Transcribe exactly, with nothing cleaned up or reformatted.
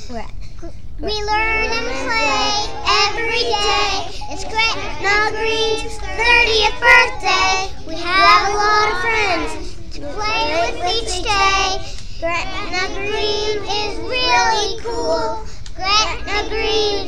We learn and play every day. It's Gretna Green's thirtieth birthday. We have a lot of friends to play with each day. Gretna Green is really cool. Gretna Green